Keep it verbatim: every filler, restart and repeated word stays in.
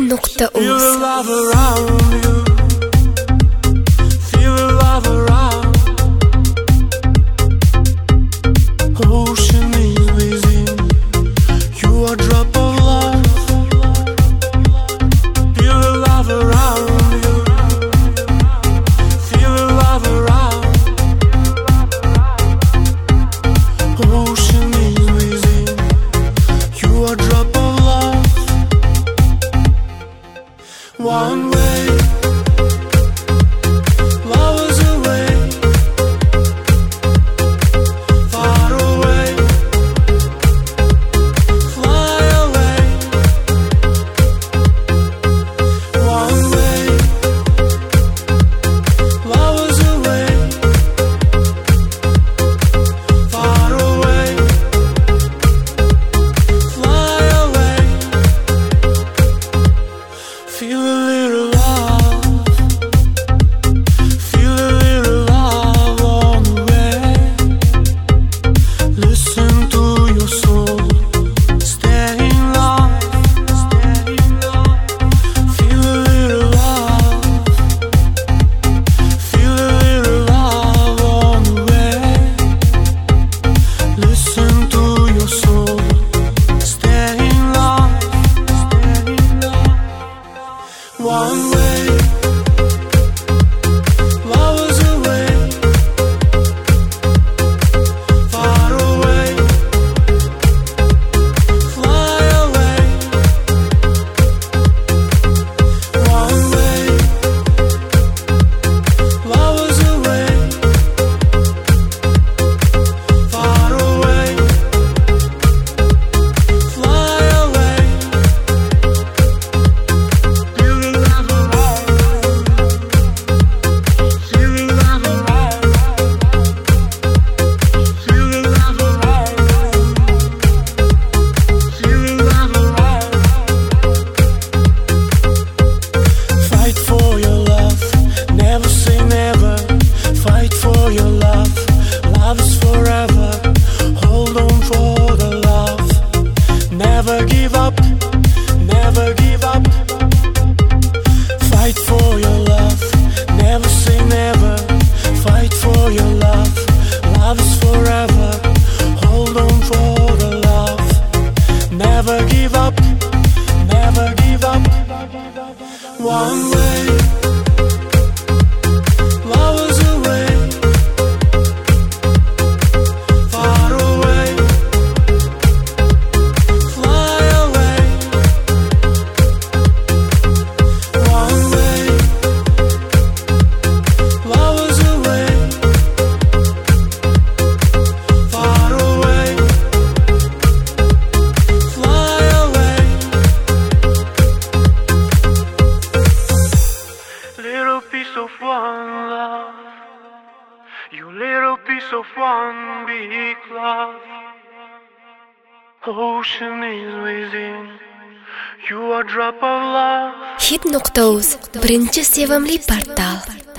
nuqta uz. One way, love is away, far away, fly away. One way, love is away, far away, fly away. Feel a little love, feel a little love on the way. Listen to your soul, stay in love, stay in love. Feel a little love, feel a little love on the way. Listen to your soul, stay in love, stay in love. One way, love is away, far away, fly away. One way, love is away, far away, fly away. Feel the love around, feel the love around, feel the love around, feel the love around. Fight for your love, never say never. Fight for your love, love is forever. Hold on for the love, never give up, never give up. Fight for your love, never say never. Fight for your love, love is forever. Hold on for the love, never give up, never give up. One way, love is away, far away, fly away. One way, love is away, far away, fly away. Little piece of one love, you little piece of one big love. Ocean is within, you a drop of love. hit nuqta uz birinchi sevimli portal.